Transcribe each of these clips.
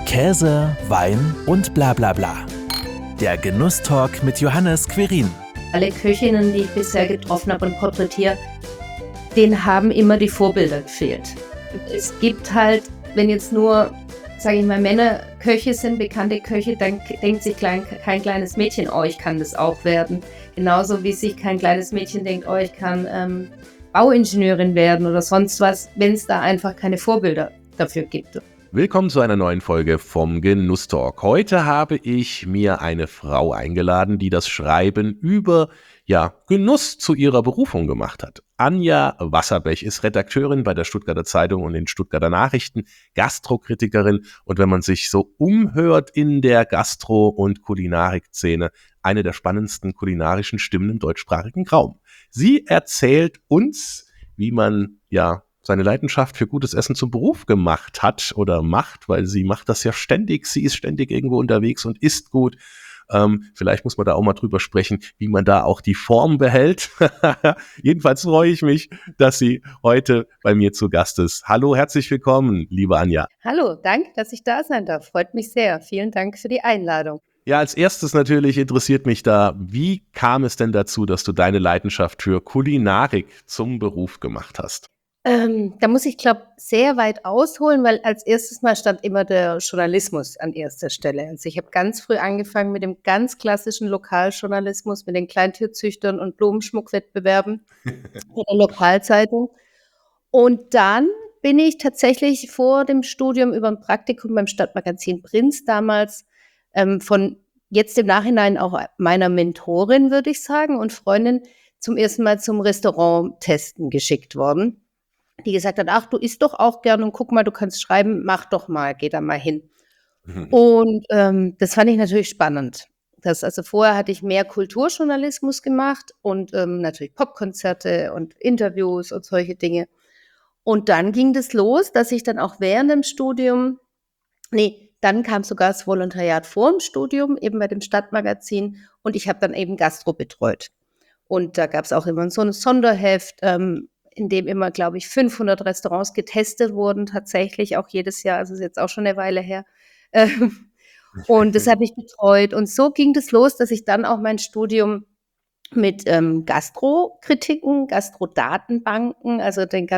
Käse, Wein und bla bla bla. Der Genusstalk mit Johannes Querin. Alle Köchinnen, die ich bisher getroffen habe und porträtiere, denen haben immer die Vorbilder gefehlt. Es gibt halt, wenn jetzt nur, sage ich mal, Männer Köche sind, bekannte Köche, dann denkt sich kein kleines Mädchen, oh, ich kann das auch werden. Genauso wie sich kein kleines Mädchen denkt, oh, ich kann Bauingenieurin werden oder sonst was, wenn es da einfach keine Vorbilder dafür gibt. Willkommen zu einer neuen Folge vom Genusstalk. Heute habe ich mir eine Frau eingeladen, die das Schreiben über Genuss zu ihrer Berufung gemacht hat. Anja Wasserbech ist Redakteurin bei der Stuttgarter Zeitung und den Stuttgarter Nachrichten, Gastrokritikerin und wenn man sich so umhört in der Gastro- und Kulinarikszene, eine der spannendsten kulinarischen Stimmen im deutschsprachigen Raum. Sie erzählt uns, wie man seine Leidenschaft für gutes Essen zum Beruf gemacht hat oder macht, weil sie macht das ja ständig. Sie ist ständig irgendwo unterwegs und isst gut. Vielleicht muss man da auch mal drüber sprechen, wie man da auch die Form behält. Jedenfalls freue ich mich, dass sie heute bei mir zu Gast ist. Hallo, herzlich willkommen, liebe Anja. Hallo, danke, dass ich da sein darf. Freut mich sehr. Vielen Dank für die Einladung. Ja, als erstes natürlich interessiert mich da, wie kam es denn dazu, dass du deine Leidenschaft für Kulinarik zum Beruf gemacht hast? Da muss ich, glaube sehr weit ausholen, weil als erstes Mal stand immer der Journalismus an erster Stelle. Also ich habe ganz früh angefangen mit dem ganz klassischen Lokaljournalismus, mit den Kleintierzüchtern und Blumenschmuckwettbewerben in der Lokalzeitung. Und dann bin ich tatsächlich vor dem Studium über ein Praktikum beim Stadtmagazin Prinz damals von jetzt im Nachhinein auch meiner Mentorin, würde ich sagen, und Freundin zum ersten Mal zum Restaurant-Testen geschickt worden, die gesagt hat, ach, du isst doch auch gern und guck mal, du kannst schreiben, mach doch mal, geh da mal hin. Und das fand ich natürlich spannend. Also vorher hatte ich mehr Kulturjournalismus gemacht und natürlich Popkonzerte und Interviews und solche Dinge. Und dann ging das los, dass ich dann auch während dem Studium, dann kam sogar das Volontariat vor dem Studium, eben bei dem Stadtmagazin, und ich habe dann eben Gastro betreut. Und da gab es auch immer so ein Sonderheft, in dem immer, glaube ich, 500 Restaurants getestet wurden, tatsächlich auch jedes Jahr, also ist jetzt auch schon eine Weile her. Und das habe ich betreut. Und so ging das los, dass ich dann auch mein Studium mit Gastrokritiken, Gastrodatenbanken, also den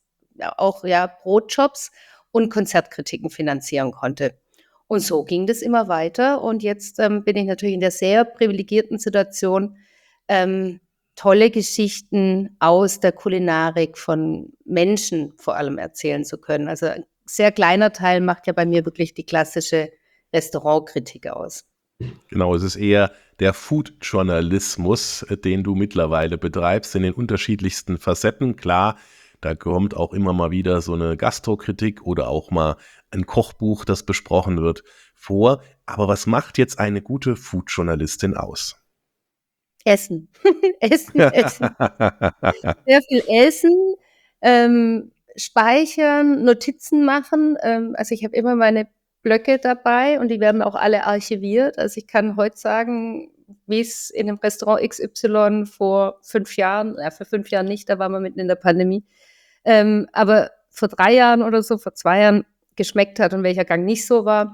Brotjobs und Konzertkritiken finanzieren konnte. Und so ging das immer weiter. Und jetzt bin ich natürlich in der sehr privilegierten Situation, tolle Geschichten aus der Kulinarik von Menschen vor allem erzählen zu können. Also ein sehr kleiner Teil macht ja bei mir wirklich die klassische Restaurantkritik aus. Genau, es ist eher der Food-Journalismus, den du mittlerweile betreibst, in den unterschiedlichsten Facetten. Klar, da kommt auch immer mal wieder so eine Gastrokritik oder auch mal ein Kochbuch, das besprochen wird, vor. Aber was macht jetzt eine gute Food-Journalistin aus? Essen. Essen. Sehr viel essen, speichern, Notizen machen. Also ich habe immer meine Blöcke dabei und die werden auch alle archiviert. Also ich kann heute sagen, wie es in dem Restaurant XY vor 5 Jahren, für 5 Jahren nicht, da waren wir mitten in der Pandemie, aber vor 3 Jahren oder so, vor 2 Jahren geschmeckt hat und welcher Gang nicht so war.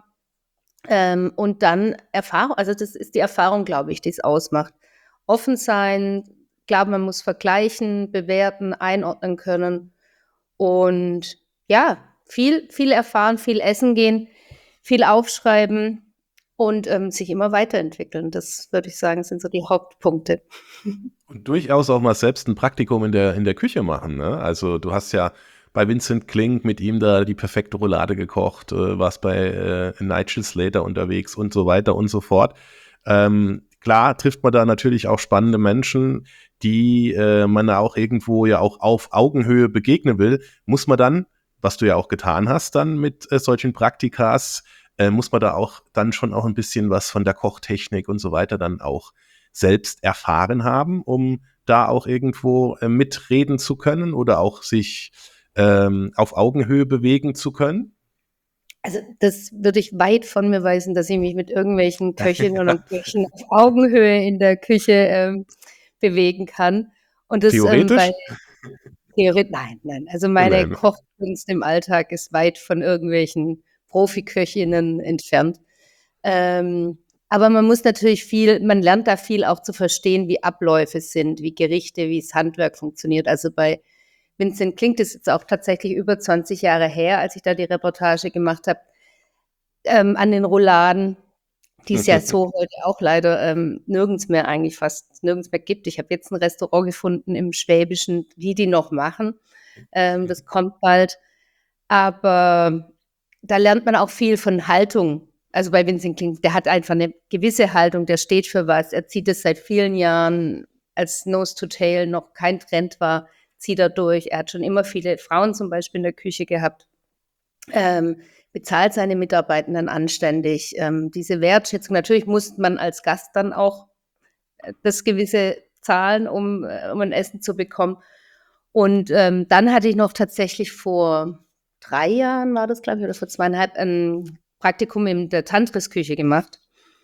Und dann Erfahrung, also das ist die Erfahrung, glaube ich, die es ausmacht. Offen sein, glaube, man muss vergleichen, bewerten, einordnen können und viel erfahren, viel essen gehen, viel aufschreiben und sich immer weiterentwickeln. Das würde ich sagen, sind so die Hauptpunkte. Und durchaus auch mal selbst ein Praktikum in der Küche machen, ne? Also du hast ja bei Vincent Klink mit ihm da die perfekte Roulade gekocht, warst bei Nigel Slater unterwegs und so weiter und so fort. Klar trifft man da natürlich auch spannende Menschen, die man auch irgendwo ja auch auf Augenhöhe begegnen will. Muss man dann, was du ja auch getan hast dann mit solchen Praktikas, muss man da auch dann schon auch ein bisschen was von der Kochtechnik und so weiter dann auch selbst erfahren haben, um da auch irgendwo mitreden zu können oder auch sich auf Augenhöhe bewegen zu können? Also das würde ich weit von mir weisen, dass ich mich mit irgendwelchen Köchinnen und Köchen auf Augenhöhe in der Küche bewegen kann. Und das Theoretisch? Nein. Also meine Nein. Kochkunst im Alltag ist weit von irgendwelchen Profiköchinnen entfernt. Aber man muss natürlich man lernt da viel auch zu verstehen, wie Abläufe sind, wie Gerichte, wie das Handwerk funktioniert. Also bei Vincent Kling, das ist jetzt auch tatsächlich über 20 Jahre her, als ich da die Reportage gemacht habe, an den Rouladen, die es ja so heute auch leider fast nirgends mehr gibt. Ich habe jetzt ein Restaurant gefunden im Schwäbischen, die noch machen. Das kommt bald. Aber da lernt man auch viel von Haltung. Also bei Vincent Kling, der hat einfach eine gewisse Haltung, der steht für was. Er zieht es seit vielen Jahren, als Nose to Tail noch kein Trend war, zieht er durch. Er hat schon immer viele Frauen zum Beispiel in der Küche gehabt. Bezahlt seine Mitarbeitenden anständig. Diese Wertschätzung, natürlich muss man als Gast dann auch das gewisse zahlen, um ein Essen zu bekommen. Und dann hatte ich noch tatsächlich vor 3 Jahren, war das glaube ich, oder vor 2,5, ein Praktikum in der Tantris-Küche gemacht.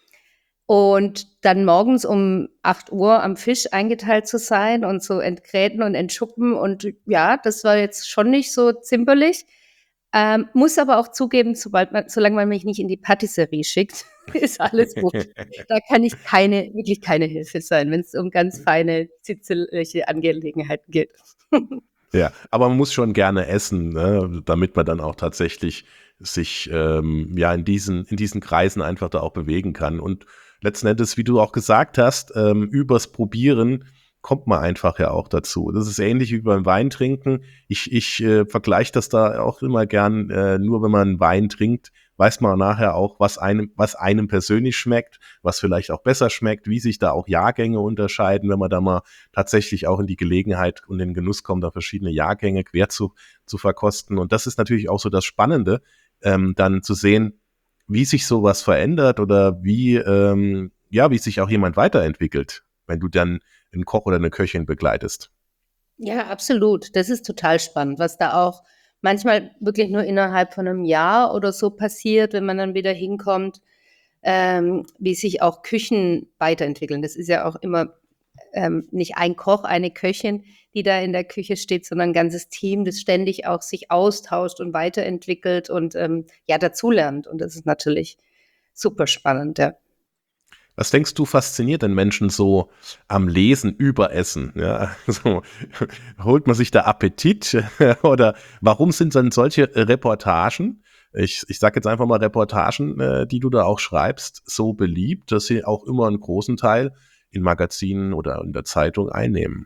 Und dann morgens um 8 Uhr am Fisch eingeteilt zu sein und so entgräten und entschuppen. Und ja, das war jetzt schon nicht so zimperlich. Muss aber auch zugeben, solange man mich nicht in die Patisserie schickt, ist alles gut. Da kann ich wirklich keine Hilfe sein, wenn es um ganz feine, zitterliche Angelegenheiten geht. Ja, aber man muss schon gerne essen, ne, damit man dann auch tatsächlich sich in diesen Kreisen einfach da auch bewegen kann. Und letzten Endes, wie du auch gesagt hast, übers Probieren kommt man einfach ja auch dazu. Das ist ähnlich wie beim Weintrinken. Ich vergleiche das da auch immer gern, nur wenn man Wein trinkt, weiß man nachher auch, was einem persönlich schmeckt, was vielleicht auch besser schmeckt, wie sich da auch Jahrgänge unterscheiden, wenn man da mal tatsächlich auch in die Gelegenheit und den Genuss kommt, da verschiedene Jahrgänge quer zu verkosten. Und das ist natürlich auch so das Spannende, dann zu sehen, wie sich sowas verändert oder wie sich auch jemand weiterentwickelt, wenn du dann einen Koch oder eine Köchin begleitest. Ja, absolut. Das ist total spannend, was da auch manchmal wirklich nur innerhalb von einem Jahr oder so passiert, wenn man dann wieder hinkommt, wie sich auch Küchen weiterentwickeln. Das ist ja auch immer nicht ein Koch, eine Köchin, die da in der Küche steht, sondern ein ganzes Team, das ständig auch sich austauscht und weiterentwickelt und dazulernt. Und das ist natürlich super spannend, ja. Was denkst du, fasziniert den Menschen so am Lesen über Essen? Ja, also, holt man sich da Appetit oder warum sind dann solche Reportagen, ich sage jetzt einfach mal Reportagen, die du da auch schreibst, so beliebt, dass sie auch immer einen großen Teil in Magazinen oder in der Zeitung einnehmen?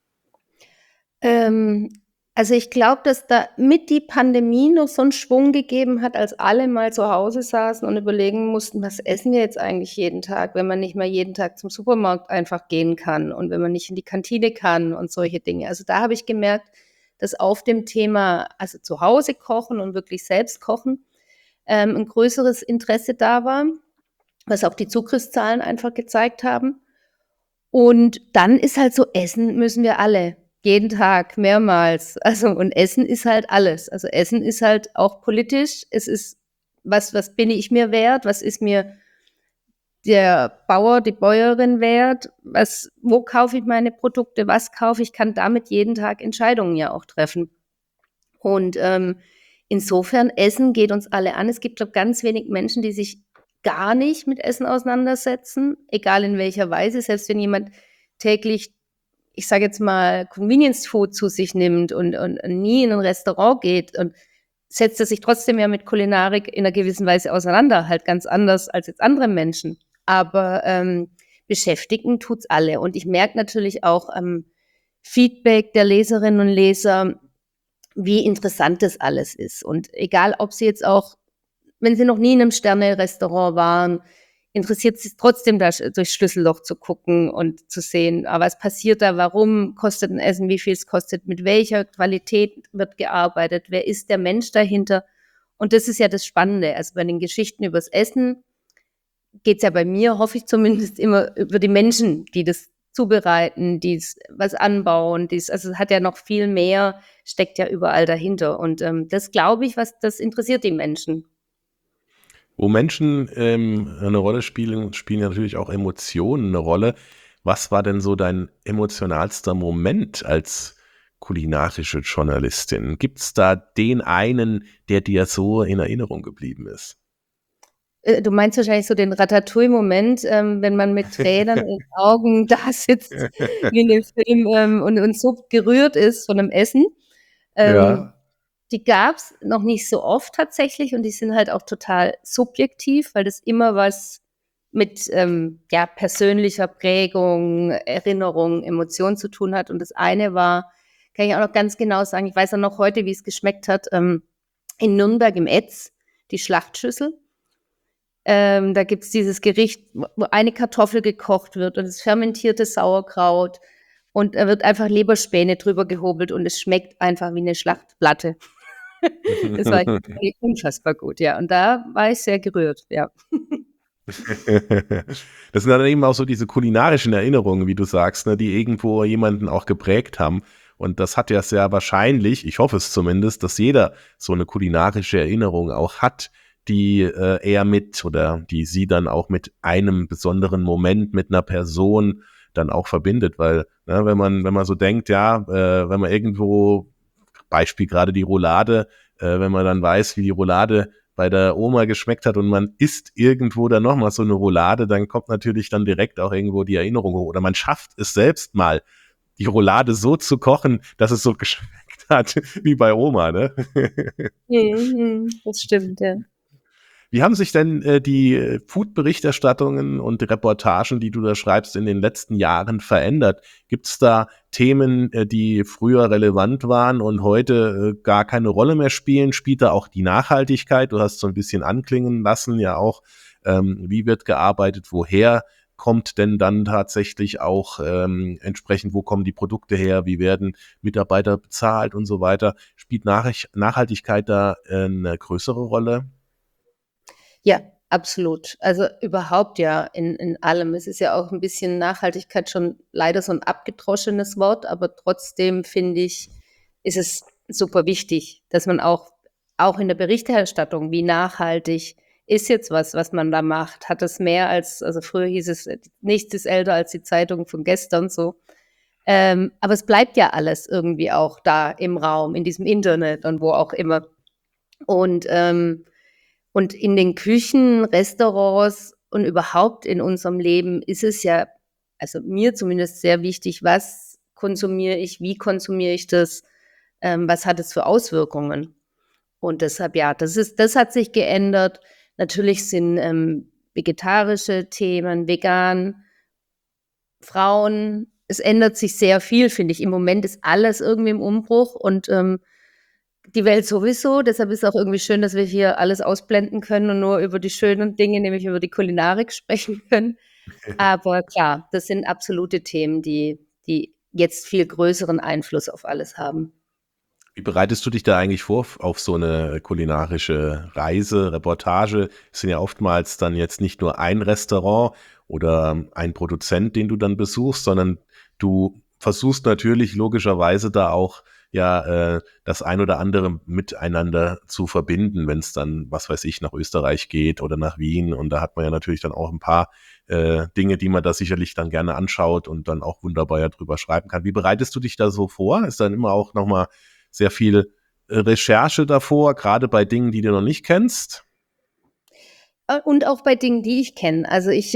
Also ich glaube, dass da mit die Pandemie noch so einen Schwung gegeben hat, als alle mal zu Hause saßen und überlegen mussten, was essen wir jetzt eigentlich jeden Tag, wenn man nicht mehr jeden Tag zum Supermarkt einfach gehen kann und wenn man nicht in die Kantine kann und solche Dinge. Also da habe ich gemerkt, dass auf dem Thema, also zu Hause kochen und wirklich selbst kochen, ein größeres Interesse da war, was auch die Zugriffszahlen einfach gezeigt haben. Und dann ist halt so, essen müssen wir alle. Jeden Tag, mehrmals. Also, und Essen ist halt alles. Also Essen ist halt auch politisch. Es ist, was bin ich mir wert? Was ist mir der Bauer, die Bäuerin wert? Wo kaufe ich meine Produkte? Was kaufe ich? Ich kann damit jeden Tag Entscheidungen ja auch treffen. Und insofern, Essen geht uns alle an. Es gibt, glaube ich, ganz wenig Menschen, die sich gar nicht mit Essen auseinandersetzen, egal in welcher Weise. Selbst wenn jemand täglich, ich sage jetzt mal, Convenience Food zu sich nimmt und nie in ein Restaurant geht und setzt er sich trotzdem ja mit Kulinarik in einer gewissen Weise auseinander, halt ganz anders als jetzt andere Menschen. Aber beschäftigen tut's alle. Und ich merke natürlich auch am Feedback der Leserinnen und Leser, wie interessant das alles ist. Und egal, ob sie jetzt auch, wenn sie noch nie in einem Sterne-Restaurant waren, interessiert es trotzdem, da durchs Schlüsselloch zu gucken und zu sehen, was passiert da, warum kostet ein Essen, wie viel es kostet, mit welcher Qualität wird gearbeitet, wer ist der Mensch dahinter. Und das ist ja das Spannende. Also bei den Geschichten übers Essen geht es ja bei mir, hoffe ich zumindest, immer über die Menschen, die das zubereiten, die was anbauen, also es hat ja noch viel mehr, steckt ja überall dahinter. Und das glaube ich, das interessiert die Menschen. Wo Menschen eine Rolle spielen ja natürlich auch Emotionen eine Rolle. Was war denn so dein emotionalster Moment, als kulinarische Journalistin? Gibt es da den einen, der dir so in Erinnerung geblieben ist? Du meinst wahrscheinlich so den Ratatouille-Moment, wenn man mit Tränen in den Augen da sitzt in dem Film, und so gerührt ist von dem Essen. Ja. Die gab's noch nicht so oft tatsächlich und die sind halt auch total subjektiv, weil das immer was mit, persönlicher Prägung, Erinnerung, Emotion zu tun hat. Und das eine war, kann ich auch noch ganz genau sagen, ich weiß auch noch heute, wie es geschmeckt hat, in Nürnberg im Etz, die Schlachtschüssel. Da gibt's dieses Gericht, wo eine Kartoffel gekocht wird und das fermentierte Sauerkraut und da wird einfach Leberspäne drüber gehobelt und es schmeckt einfach wie eine Schlachtplatte. Das war unfassbar gut, ja. Und da war ich sehr gerührt, ja. Das sind dann eben auch so diese kulinarischen Erinnerungen, wie du sagst, ne, die irgendwo jemanden auch geprägt haben. Und das hat ja sehr wahrscheinlich, ich hoffe es zumindest, dass jeder so eine kulinarische Erinnerung auch hat, die er mit oder die sie dann auch mit einem besonderen Moment, mit einer Person dann auch verbindet. Weil, ne, wenn man so denkt, ja, wenn man irgendwo, Beispiel gerade die Roulade, wenn man dann weiß, wie die Roulade bei der Oma geschmeckt hat und man isst irgendwo dann nochmal so eine Roulade, dann kommt natürlich dann direkt auch irgendwo die Erinnerung hoch. Oder man schafft es selbst mal, die Roulade so zu kochen, dass es so geschmeckt hat wie bei Oma, ne? Das stimmt, ja. Wie haben sich denn die Food-Berichterstattungen und Reportagen, die du da schreibst, in den letzten Jahren verändert? Gibt es da Themen, die früher relevant waren und heute gar keine Rolle mehr spielen? Spielt da auch die Nachhaltigkeit? Du hast so ein bisschen anklingen lassen, ja auch, wie wird gearbeitet, woher kommt denn dann tatsächlich auch entsprechend, wo kommen die Produkte her, wie werden Mitarbeiter bezahlt und so weiter? Spielt Nachhaltigkeit da eine größere Rolle? Ja, absolut. Also überhaupt ja in allem. Es ist ja auch ein bisschen Nachhaltigkeit schon leider so ein abgedroschenes Wort, aber trotzdem finde ich, ist es super wichtig, dass man auch in der Berichterstattung, wie nachhaltig ist jetzt was man da macht? Hat es mehr als, also früher hieß es, nichts ist älter als die Zeitung von gestern so. Aber es bleibt ja alles irgendwie auch da im Raum, in diesem Internet und wo auch immer. Und und in den Küchen, Restaurants und überhaupt in unserem Leben ist es ja, also mir zumindest sehr wichtig, was konsumiere ich, wie konsumiere ich das, was hat es für Auswirkungen? Und deshalb, ja, das hat sich geändert. Natürlich sind vegetarische Themen, vegan, Frauen, es ändert sich sehr viel, finde ich. Im Moment ist alles irgendwie im Umbruch und die Welt sowieso. Deshalb ist auch irgendwie schön, dass wir hier alles ausblenden können und nur über die schönen Dinge, nämlich über die Kulinarik sprechen können. Aber klar, das sind absolute Themen, die jetzt viel größeren Einfluss auf alles haben. Wie bereitest du dich da eigentlich vor auf so eine kulinarische Reise, Reportage? Es sind ja oftmals dann jetzt nicht nur ein Restaurant oder ein Produzent, den du dann besuchst, sondern du versuchst natürlich logischerweise da auch ja das ein oder andere miteinander zu verbinden, wenn es dann, was weiß ich, nach Österreich geht oder nach Wien. Und da hat man ja natürlich dann auch ein paar Dinge, die man da sicherlich dann gerne anschaut und dann auch wunderbar ja drüber schreiben kann. Wie bereitest du dich da so vor? Ist dann immer auch nochmal sehr viel Recherche davor, gerade bei Dingen, die du noch nicht kennst? Und auch bei Dingen, die ich kenne. Also ich,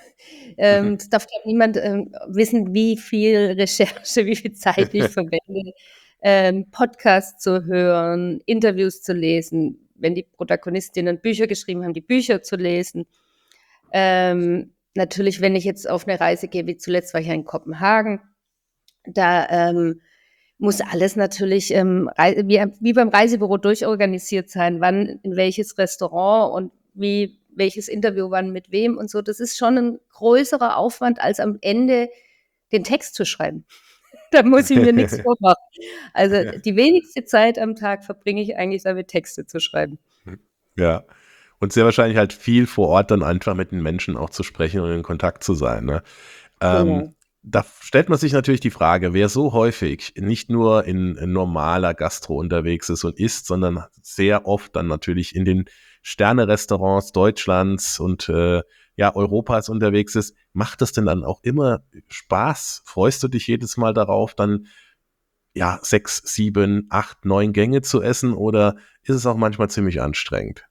es darf glaub niemand wissen, wie viel Recherche, wie viel Zeit ich verwende, Podcasts zu hören, Interviews zu lesen, wenn die Protagonistinnen Bücher geschrieben haben, die Bücher zu lesen. Natürlich, wenn ich jetzt auf eine Reise gehe, wie zuletzt war ich ja in Kopenhagen, da muss alles natürlich wie beim Reisebüro durchorganisiert sein, wann in welches Restaurant und welches Interview wann mit wem und so. Das ist schon ein größerer Aufwand, als am Ende den Text zu schreiben. Da muss ich mir nichts vormachen. Also die wenigste Zeit am Tag verbringe ich eigentlich damit, Texte zu schreiben. Ja. Und sehr wahrscheinlich halt viel vor Ort dann einfach mit den Menschen auch zu sprechen und in Kontakt zu sein. Ne? Genau. Da stellt man sich natürlich die Frage, wer so häufig nicht nur in normaler Gastro unterwegs ist und isst, sondern sehr oft dann natürlich in den Sterne-Restaurants Deutschlands und ja, Europas unterwegs ist, macht das denn dann auch immer Spaß? Freust du dich jedes Mal darauf, dann ja, 6, 7, 8, 9 Gänge zu essen oder ist es auch manchmal ziemlich anstrengend?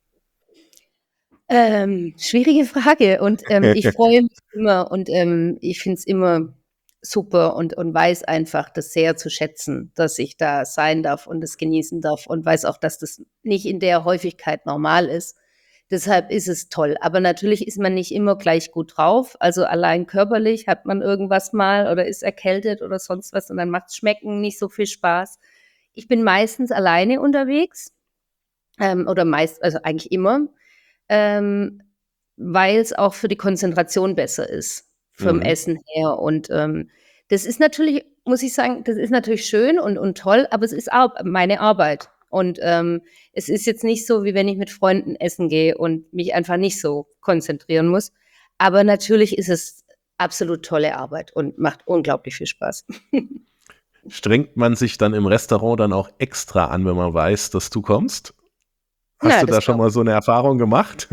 Schwierige Frage und, ich freue mich immer und, ich finde es immer super und weiß einfach das sehr zu schätzen, dass ich da sein darf und es genießen darf und weiß auch, dass das nicht in der Häufigkeit normal ist. Deshalb ist es toll. Aber natürlich ist man nicht immer gleich gut drauf. Also, allein körperlich hat man irgendwas mal oder ist erkältet oder sonst was und dann macht's Schmecken nicht so viel Spaß. Ich bin meistens alleine unterwegs, oder also, eigentlich immer. Ähm, Weil es auch für die Konzentration besser ist, vom Mhm. Essen her. Und, das ist natürlich muss ich sagen, das ist natürlich schön und toll, aber es ist auch meine Arbeit. Und, es ist jetzt nicht so, wie wenn ich mit Freunden essen gehe und mich einfach nicht so konzentrieren muss. Aber natürlich ist es absolut tolle Arbeit und macht unglaublich viel Spaß. Strengt man sich dann im Restaurant dann auch extra an, wenn man weiß, dass du kommst? Hast Na, du da das schon glaube mal so eine Erfahrung gemacht?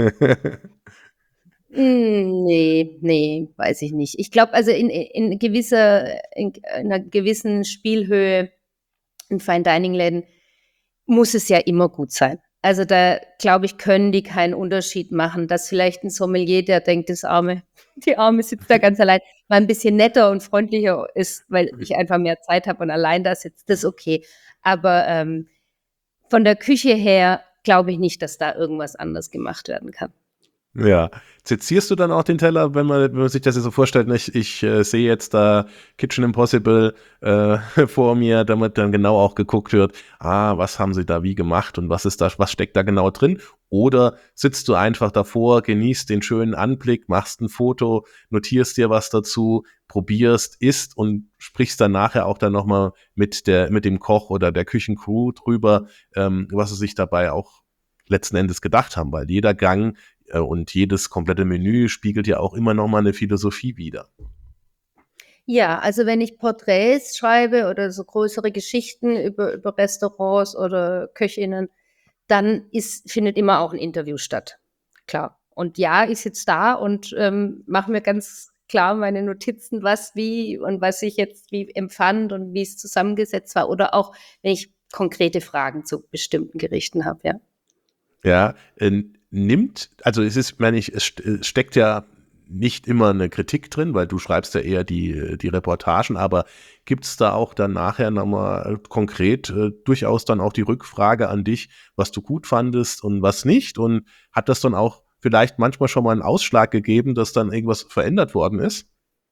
Ne, weiß ich nicht. Ich glaube, also in 'ner gewissen Spielhöhe in Fine-Dining-Läden muss es ja immer gut sein. Also, da glaube ich, können die keinen Unterschied machen, dass vielleicht 'n Sommelier, der denkt, die Arme sitzt da ganz allein, mal 'n bisschen netter und freundlicher ist, weil ich einfach mehr Zeit habe und allein da sitze, das ist okay. Aber, von der Küche her glaube ich nicht, dass da irgendwas anders gemacht werden kann. Ja. Sezierst du dann auch den Teller, wenn man sich das jetzt so vorstellt, ne, ich sehe jetzt da Kitchen Impossible, vor mir, damit dann genau auch geguckt wird, was haben sie da wie gemacht und was steckt da genau drin? Oder sitzt du einfach davor, genießt den schönen Anblick, machst ein Foto, notierst dir was dazu, probierst, isst und sprichst dann nachher auch dann noch mal mit dem Koch oder der Küchencrew drüber, was sie sich dabei auch letzten Endes gedacht haben, weil jeder Gang und jedes komplette Menü spiegelt ja auch immer noch mal 'ne Philosophie wider. Ja, also wenn ich Porträts schreibe oder so größere Geschichten über Restaurants oder Köchinnen, dann findet immer auch 'n Interview statt, klar. Und ja, ich sitze da und, mache mir ganz klar meine Notizen, was wie und was ich jetzt wie empfand und wie's zusammengesetzt war oder auch, wenn ich konkrete Fragen zu bestimmten Gerichten habe, ja. Ja, also, es ist meine ich, es steckt ja nicht immer 'ne Kritik drin, weil du schreibst ja eher die Reportagen, aber gibt's da auch dann nachher noch mal konkret, durchaus dann auch die Rückfrage an dich, was du gut fandest und was nicht? Und hat das dann auch vielleicht manchmal schon mal 'n Ausschlag gegeben, dass dann irgendwas verändert worden ist?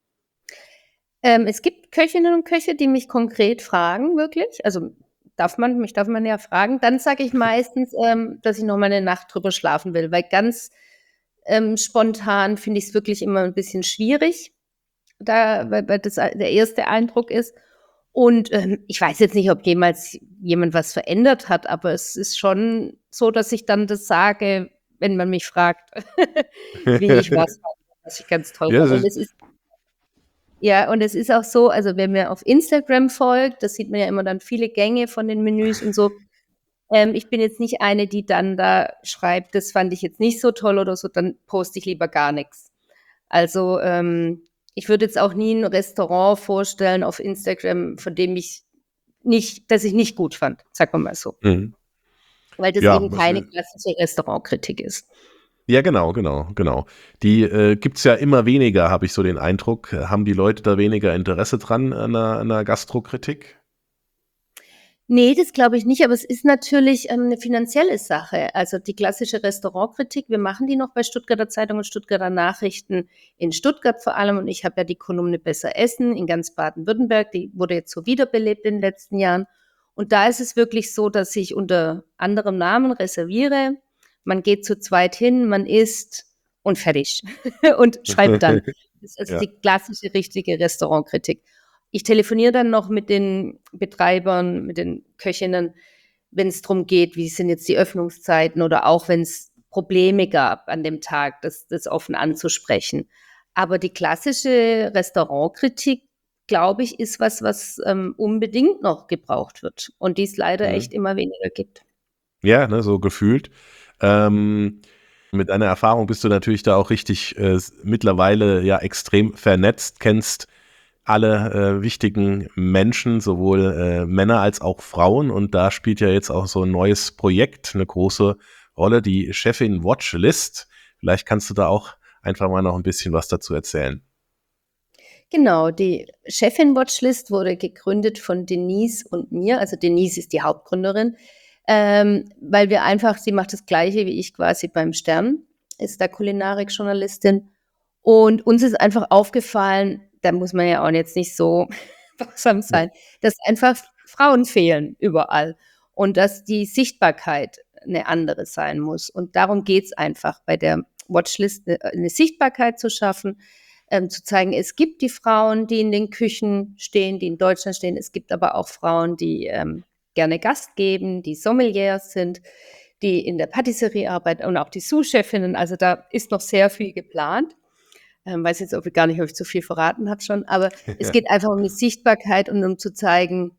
Es gibt Köchinnen und Köche, die mich konkret fragen, wirklich. Also, mich darf man ja fragen. Dann sage ich meistens, dass ich noch mal 'ne Nacht drüber schlafen will, weil ganz, spontan finde ich's wirklich immer 'n bisschen schwierig, weil das der erste Eindruck ist. Und, ich weiß jetzt nicht, ob jemals jemand was verändert hat, aber es ist schon so, dass ich dann das sage, wenn man mich fragt, wie ich was fand, was ich ganz toll Ja, fand. das Und ist es ist Ja, und es ist auch so, also, wer mir auf Instagram folgt, da sieht man ja immer dann viele Gänge von den Menüs und so. Ich bin jetzt nicht eine, die dann da schreibt: „Das fand ich jetzt nicht so toll“ oder so, dann poste ich lieber gar nix. Also, ich würde jetzt auch nie 'n Restaurant vorstellen auf Instagram, von dem ich das ich nicht gut fand, sagen wir mal so, mhm. weil das Ja, eben keine klassische Restaurantkritik ist. ja, genau, genau, genau. Die, gibt's ja immer weniger, habe ich so den Eindruck. Haben die Leute da weniger Interesse dran an 'ner Gastrokritik? Ne, das glaube ich nicht, aber es ist natürlich, 'ne finanzielle Sache. Also, die klassische Restaurantkritik, wir machen die noch bei Stuttgarter Zeitung und Stuttgarter Nachrichten in Stuttgart vor allem und ich habe ja die Kolumne Besser Essen in ganz Baden-Württemberg, die wurde jetzt so wiederbelebt in den letzten Jahren. Und da ist es wirklich so, dass ich unter anderem Namen reserviere. Man geht zu zweit hin, man isst und fertig und schreibt dann. Das ist also Ja. die klassische, richtige Restaurantkritik. Ich telefoniere dann noch mit den Betreibern, mit den Köchinnen, wenn's drum geht, wie sind jetzt die Öffnungszeiten oder auch wenn's Probleme gab an dem Tag, das offen anzusprechen. Aber die klassische Restaurantkritik, glaube ich, ist was, unbedingt noch gebraucht wird und die's leider Mhm. echt immer weniger gibt. Ja, ne, so gefühlt. Ähm, mit deiner Erfahrung bist du natürlich da auch richtig, mittlerweile ja extrem vernetzt, kennst alle wichtigen Menschen, sowohl Männer als auch Frauen. Und da spielt ja jetzt auch so ein neues Projekt eine große Rolle, die Chefin Watchlist. Vielleicht kannst du da auch einfach mal noch ein bisschen was dazu erzählen. Genau, die Chefin-Watchlist wurde gegründet von Denise und mir. Also Denise ist die Hauptgründerin, weil wir einfach, sie macht das Gleiche wie ich quasi beim Stern, ist da Kulinarik-Journalistin. Und uns ist einfach aufgefallen, da muss man ja auch jetzt nicht so wachsam sein, dass einfach Frauen fehlen überall und dass die Sichtbarkeit eine andere sein muss. Und darum geht's einfach bei der Watchlist, eine Sichtbarkeit zu schaffen, zu zeigen, es gibt die Frauen, die in den Küchen stehen, die in Deutschland stehen. Es gibt aber auch Frauen, die gerne Gast geben, die Sommeliers sind, die in der Patisserie arbeiten und auch die Sous-Chefinnen. Also da ist noch sehr viel geplant. Weiß jetzt gar nicht, ob ich zu viel verraten habe schon, aber es geht einfach um die Sichtbarkeit und um zu zeigen,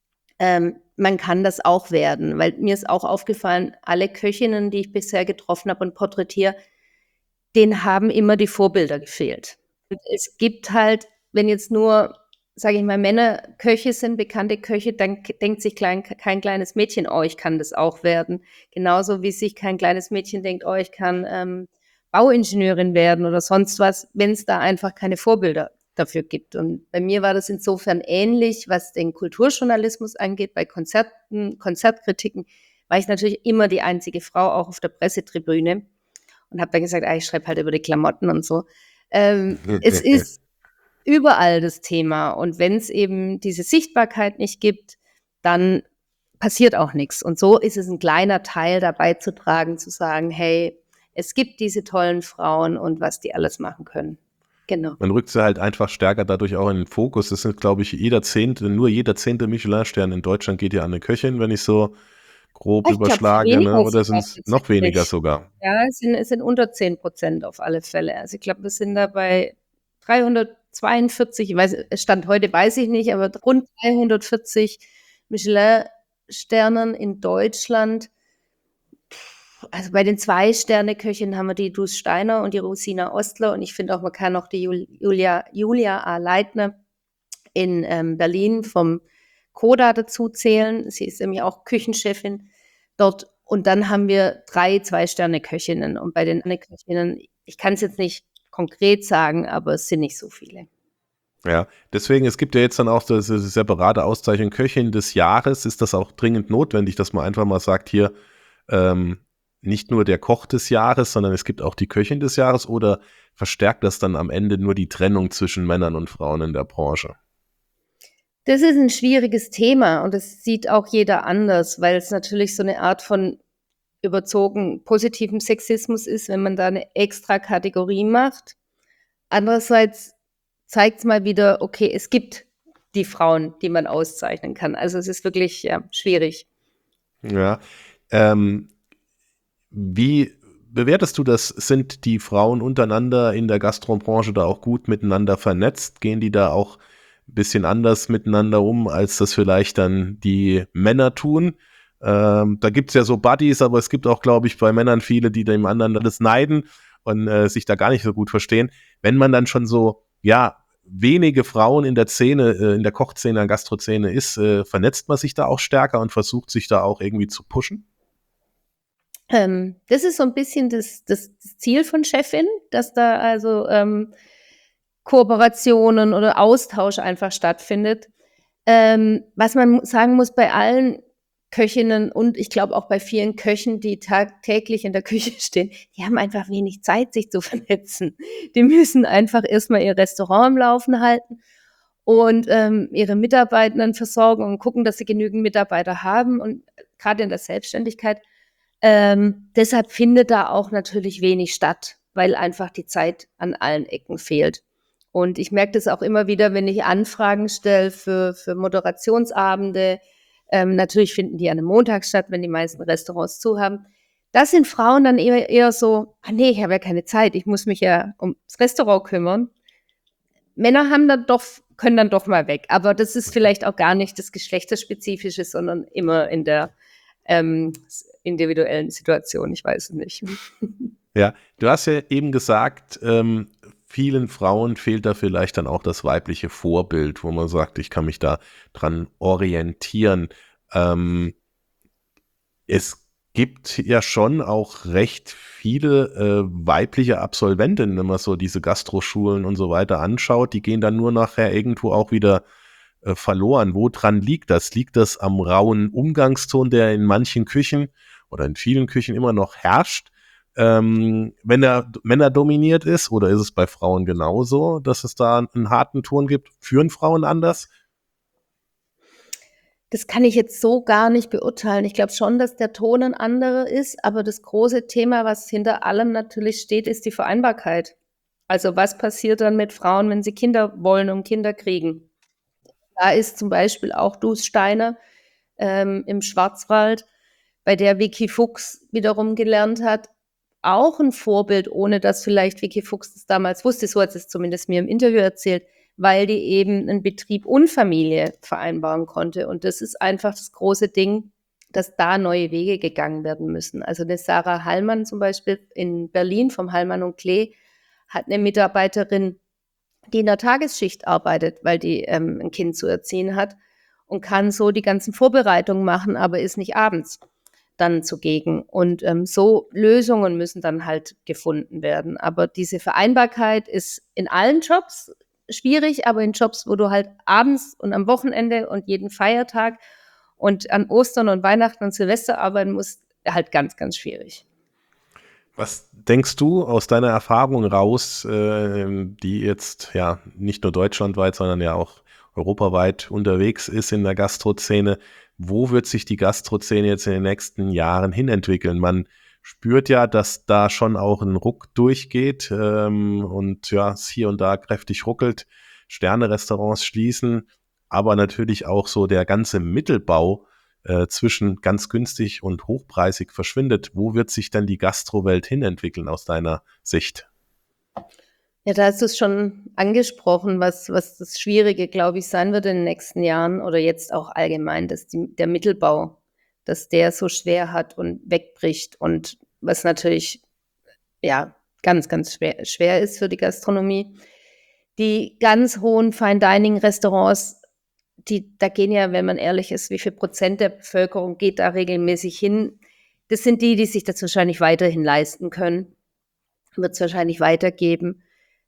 man kann das auch werden. Weil mir ist auch aufgefallen, alle Köchinnen, die ich bisher getroffen habe und porträtiere, denen haben immer die Vorbilder gefehlt. Und es gibt halt, wenn jetzt nur, sage ich mal, Männer Köche sind, bekannte Köche, dann denkt sich kein kleines Mädchen, oh, ich kann das auch werden. Genauso wie sich kein kleines Mädchen denkt, oh, ich kann Bauingenieurin werden oder sonst was, wenn es da einfach keine Vorbilder dafür gibt. Und bei mir war das insofern ähnlich, was den Kulturjournalismus angeht, bei Konzerten, Konzertkritiken, war ich natürlich immer die einzige Frau, auch auf der Pressetribüne und habe dann gesagt, ich schreibe halt über die Klamotten und so. Es ist überall das Thema. Und wenn es eben diese Sichtbarkeit nicht gibt, dann passiert auch nichts. Und so ist es ein kleiner Teil dabei zu tragen, zu sagen, hey, es gibt diese tollen Frauen und was die alles machen können. Genau. Man rückt sie halt einfach stärker dadurch auch in den Fokus. Das sind, glaube ich, nur jeder zehnte Michelin-Stern in Deutschland geht ja an eine Köchin, wenn ich so grob Ich glaube, überschlage, ne? Oder sind es noch weniger tatsächlich. sogar? Ja, es sind unter 10% auf alle Fälle. Also ich glaube, wir sind da bei 342, Stand heute weiß ich nicht, aber rund 340 Michelin-Sternen in Deutschland. Also bei den 2-Sterne-Köchinnen haben wir die Dus Steiner und die Rosina Ostler und ich finde auch, man kann auch die Julia A. Leitner in Berlin vom Koda dazu zählen. Sie ist nämlich auch Küchenchefin dort. Und dann haben wir 3 2-Sterne-Köchinnen. Und bei den Köchinnen, ich kann es jetzt nicht konkret sagen, aber es sind nicht so viele. Ja, deswegen, es gibt ja jetzt dann auch diese separate Auszeichnung Köchin des Jahres. Ist das auch dringend notwendig, dass man einfach mal sagt, hier, nicht nur der Koch des Jahres, sondern es gibt auch die Köchin des Jahres, oder verstärkt das dann am Ende nur die Trennung zwischen Männern und Frauen in der Branche? Das ist ein schwieriges Thema und das sieht auch jeder anders, weil es natürlich so eine Art von überzogen positivem Sexismus ist, wenn man da eine extra Kategorie macht. Andererseits zeigt es mal wieder, okay, es gibt die Frauen, die man auszeichnen kann. Also es ist wirklich schwierig. Ja, wie bewertest du das? Sind die Frauen untereinander in der Gastrobranche da auch gut miteinander vernetzt? Gehen die da auch ein bisschen anders miteinander um, als das vielleicht dann die Männer tun? Da gibt es ja so Buddies, aber es gibt auch, glaube ich, bei Männern viele, die dem anderen das neiden und sich da gar nicht so gut verstehen. Wenn man dann schon so, ja, wenige Frauen in der Szene, in der Kochszene, in der Gastroszene ist, vernetzt man sich da auch stärker und versucht sich da auch irgendwie zu pushen? Das ist so ein bisschen das Ziel von Chefin, dass da also Kooperationen oder Austausch einfach stattfindet. Was man sagen muss, bei allen Köchinnen und ich glaube auch bei vielen Köchen, die tagtäglich in der Küche stehen, die haben einfach wenig Zeit, sich zu vernetzen. Die müssen einfach erstmal ihr Restaurant am Laufen halten und ihre Mitarbeitenden versorgen und gucken, dass sie genügend Mitarbeiter haben und gerade in der Selbstständigkeit. Deshalb findet da auch natürlich wenig statt, weil einfach die Zeit an allen Ecken fehlt. Und ich merke das auch immer wieder, wenn ich Anfragen stelle für Moderationsabende. Natürlich finden die an einem Montag statt, wenn die meisten Restaurants zu haben. Da sind Frauen dann eher so, nee, ich habe ja keine Zeit, ich muss mich ja ums Restaurant kümmern. Männer können dann doch mal weg. Aber das ist vielleicht auch gar nicht das Geschlechterspezifische, sondern immer in der individuellen Situation. Ich weiß es nicht. Ja, du hast ja eben gesagt, vielen Frauen fehlt da vielleicht dann auch das weibliche Vorbild, wo man sagt, ich kann mich da dran orientieren. Es gibt ja schon auch recht viele weibliche Absolventinnen, wenn man so diese Gastroschulen und so weiter anschaut, die gehen dann nur nachher irgendwo auch wieder verloren. Woran liegt das? Liegt das am rauen Umgangston, der in manchen Küchen oder in vielen Küchen immer noch herrscht, wenn er männerdominiert ist, oder ist es bei Frauen genauso, dass es da einen harten Ton gibt? Führen Frauen anders? Das kann ich jetzt so gar nicht beurteilen. Ich glaube schon, dass der Ton ein anderer ist, aber das große Thema, was hinter allem natürlich steht, ist die Vereinbarkeit. Also was passiert dann mit Frauen, wenn sie Kinder wollen und Kinder kriegen? Da ist zum Beispiel auch Dus Steiner im Schwarzwald, bei der Vicky Fuchs wiederum gelernt hat, auch ein Vorbild, ohne dass vielleicht Vicky Fuchs das damals wusste, so hat es zumindest mir im Interview erzählt, weil die eben einen Betrieb und Familie vereinbaren konnte. Und das ist einfach das große Ding, dass da neue Wege gegangen werden müssen. Also eine Sarah Hallmann zum Beispiel in Berlin vom Hallmann und Klee hat eine Mitarbeiterin, die in der Tagesschicht arbeitet, weil die ein Kind zu erziehen hat und kann so die ganzen Vorbereitungen machen, aber ist nicht abends dann zugegen. Und so Lösungen müssen dann halt gefunden werden. Aber diese Vereinbarkeit ist in allen Jobs schwierig, aber in Jobs, wo du halt abends und am Wochenende und jeden Feiertag und an Ostern und Weihnachten und Silvester arbeiten musst, halt ganz, ganz schwierig. Was denkst du aus deiner Erfahrung raus, die jetzt ja nicht nur deutschlandweit, sondern ja auch europaweit unterwegs ist in der Gastrozene? Wo wird sich die Gastrozene jetzt in den nächsten Jahren hinentwickeln? Man spürt ja, dass da schon auch ein Ruck durchgeht und ja, es hier und da kräftig ruckelt. Sterne-Restaurants schließen, aber natürlich auch so der ganze Mittelbau zwischen ganz günstig und hochpreisig verschwindet. Wo wird sich denn die Gastrowelt hinentwickeln aus deiner Sicht? Ja, da hast du es schon angesprochen, was das Schwierige, glaube ich, sein wird in den nächsten Jahren oder jetzt auch allgemein, dass der Mittelbau, dass der so schwer hat und wegbricht und was natürlich ja ganz, ganz schwer ist für die Gastronomie. Die ganz hohen Fine-Dining-Restaurants, da gehen ja, wenn man ehrlich ist, wie viel Prozent der Bevölkerung geht da regelmäßig hin? Das sind die sich das wahrscheinlich weiterhin leisten können. Wird es wahrscheinlich weitergeben.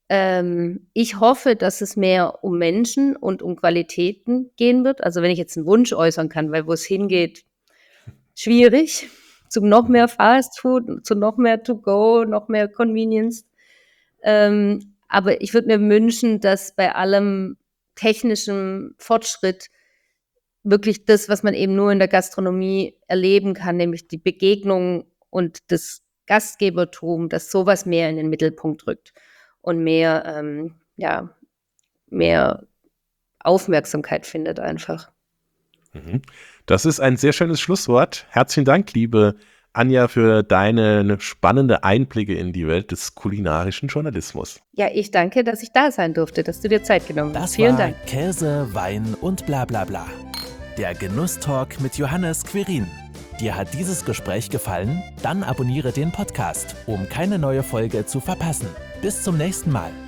Ich hoffe, dass es mehr um Menschen und um Qualitäten gehen wird. Also wenn ich jetzt einen Wunsch äußern kann, weil wo es hingeht, schwierig. Zu noch mehr Fast Food, zu noch mehr To-Go, noch mehr Convenience. Aber ich würde mir wünschen, dass bei allem technischem Fortschritt wirklich das, was man eben nur in der Gastronomie erleben kann, nämlich die Begegnung und das Gastgebertum, dass sowas mehr in den Mittelpunkt rückt und mehr Aufmerksamkeit findet einfach. Das ist ein sehr schönes Schlusswort. Herzlichen Dank, liebe Anja, für deine spannende Einblicke in die Welt des kulinarischen Journalismus. Ja, ich danke, dass ich da sein durfte, dass du dir Zeit genommen hast. Das Vielen war Dank. Käse, Wein und bla bla bla. Der Genusstalk mit Johannes Quirin. Dir hat dieses Gespräch gefallen? Dann abonniere den Podcast, um keine neue Folge zu verpassen. Bis zum nächsten Mal.